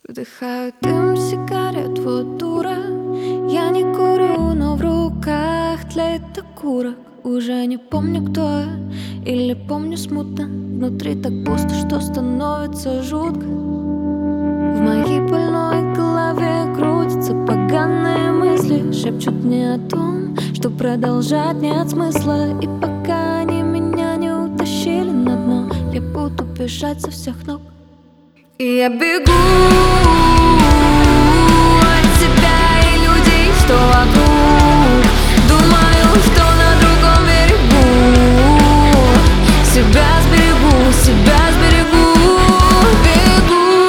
Вдыхаю дым сигарет, вот дура. Я не курю, но в руках тлеет окурок. Уже не помню, кто я, или помню смутно. Внутри так пусто, что становится жутко. В моей больной голове крутятся поганые мысли, шепчут мне о том, что продолжать нет смысла. И пока они меня не утащили на дно, я буду бежать со всех ног. И я бегу от себя и людей, что вокруг. Думаю, что на другом берегу себя сберегу, себя сберегу. Бегу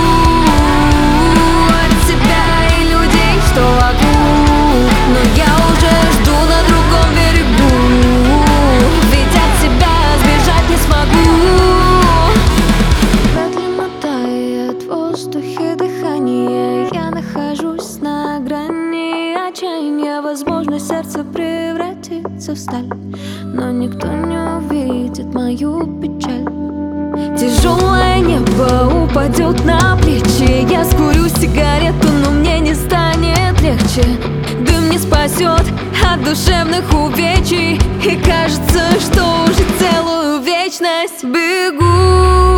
от себя и людей, что вокруг. Но я уже жду на другом берегу, ведь от себя сбежать не смогу. Медленно тает в воздухе дыхание. Я нахожусь на грани отчаяния. Возможно, сердце превратится в сталь, но никто не увидит мою печаль. Тяжелое небо упадет на плечи. Я скурю сигарету, но мне не станет легче. Дым не спасет от душевных увечий, и кажется, что уже целую вечность бегу